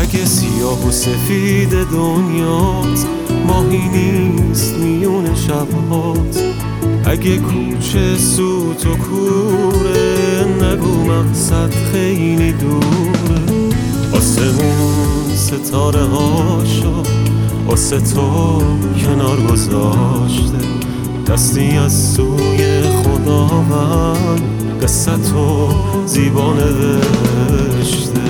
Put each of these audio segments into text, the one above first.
اگه سیاه و سفید دنیات ماهی نیست میون شبهات، اگه کوچه سوت و کوره نگو مقصد خیلی دوره. آسمون ستاره هاشو واسه تو کنار گذاشته، دستی از سوی خداوند قصه تو زیبا نوشته.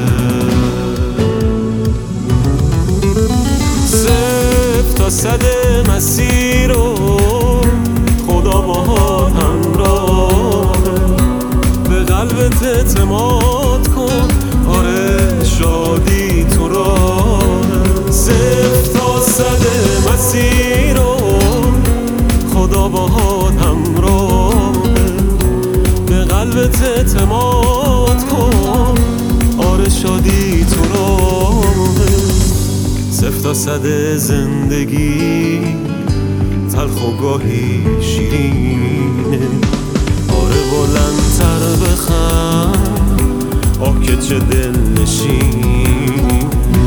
صفر تا صد مسیر رو خدا باهات همراهه، به قلبت اعتماد کن آره شادی تو راهه. صفر تا صد مسیر رو خدا باهات همراهه، به قلبت اعتماد کن آره شادی تو راهه. صفر تا صد زندگی تلخ و گاهی شیرینه، آره بلندتر بخند آه که چه دلنشین.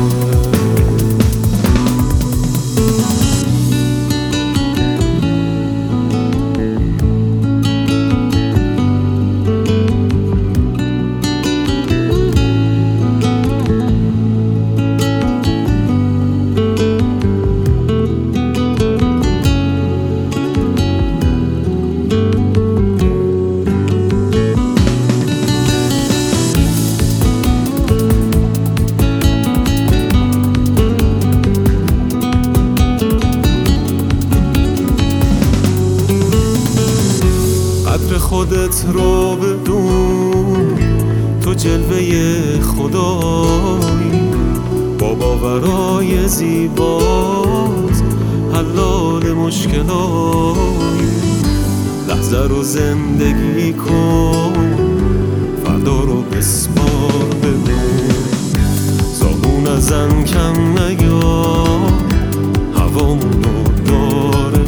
قدر خودت رو بدون، تو جلوه خدایی، با باورای زیبات حلال مشکلایی. لحظه رو زندگی کن فردا رو بسپار ببین، زامون ازن کم نیا هوامونو داره.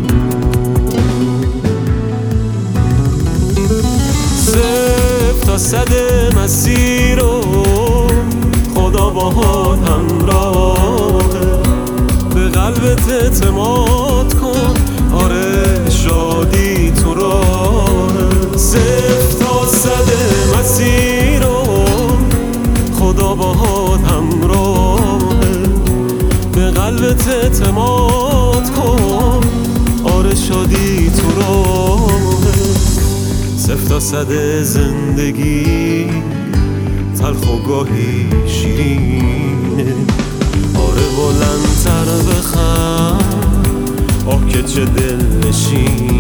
صفر تا صد مسیر رو خدا باهات همراهه، به قلبت اعتماد کن آره شادی تو راهه. صفر تا صد مسیر رو خدا باهات همراهه، به قلبت اعتماد کن آره شادی تو راهه. صفر تا صد زندگی تلخ و گاهی شیرینه، آره بلندتر بخند آه که چه دلنشین.